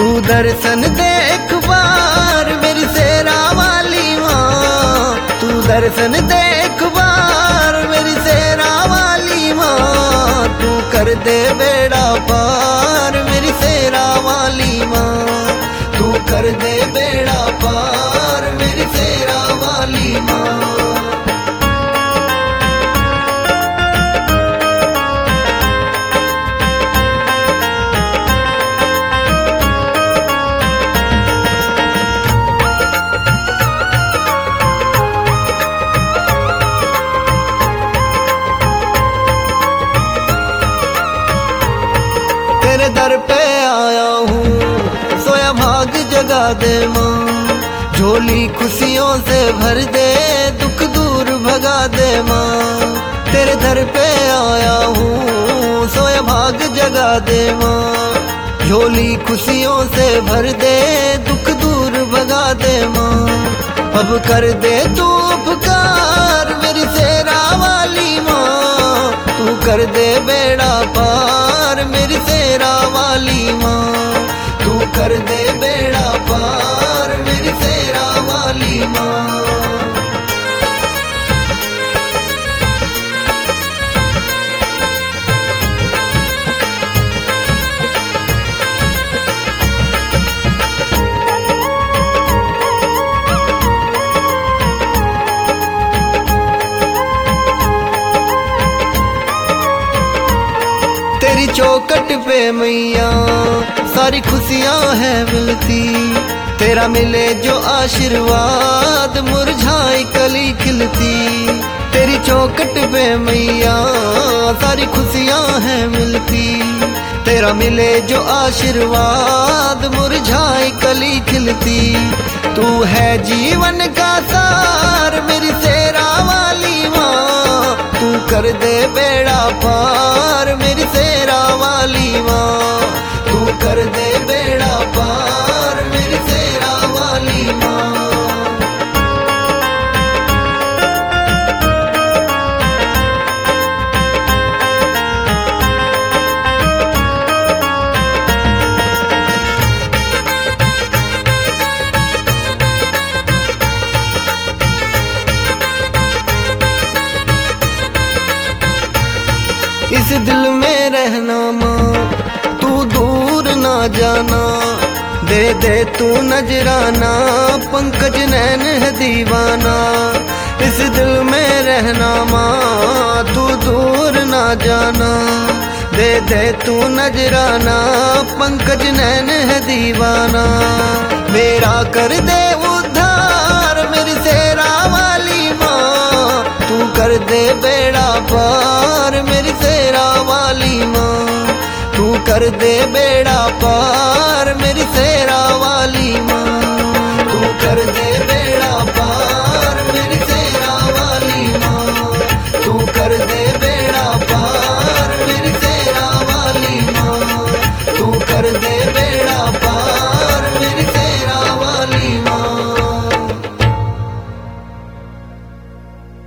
तू दर्शन दे एक बार मेरी शेरा वाली माँ, तू दर्शन दे एक बार मेरी शेरा वाली माँ, तू कर दे बेड़ा पार मेरी शेरा वाली माँ, तू कर दे बेड़ा पार मेरी शेरा वाली माँ। तेरे दर पे आया हूँ सोया भाग जगा दे माँ, झोली खुशियों से भर दे दुख दूर भगा दे माँ। तेरे दर पे आया हूँ सोया भाग जगा दे माँ, झोली खुशियों से भर दे दुख दूर भगा दे माँ। अब कर दे तू उपकार मेरी शेरा वाली माँ, तू कर दे बेड़ा पार मेरी शेरा वाली माँ, तू कर दे बेड़ा पार मेरी शेरा वाली माँ। तेरी चौखट पे मैया सारी खुशियां हैं मिलती, तेरा मिले जो आशीर्वाद मुरझाई कली खिलती। तेरी चौखट पे मैया सारी खुशियां हैं मिलती, तेरा मिले जो आशीर्वाद मुरझाई कली खिलती। तू है जीवन का सार मेरी शेरा वाली माँ, तू कर दे बेड़ा पार मेरी शेरा वाली माँ, तू कर दे बेड़ा पार मेरी शेरा वाली माँ। इस दिल में रहना माँ तू दूर ना जाना, दे दे तू नजराना पंकज नैन है दीवाना। इस दिल में रहना माँ तू दूर ना जाना, दे दे तू नजराना पंकज नैन है दीवाना। मेरा कर दे उद्धार मेरी शेरा वाली माँ, तू कर दे बेड़ा पार मेरी शेरा वाली माँ, तू कर दे बेड़ा पार मेरी शेरा वाली माँ।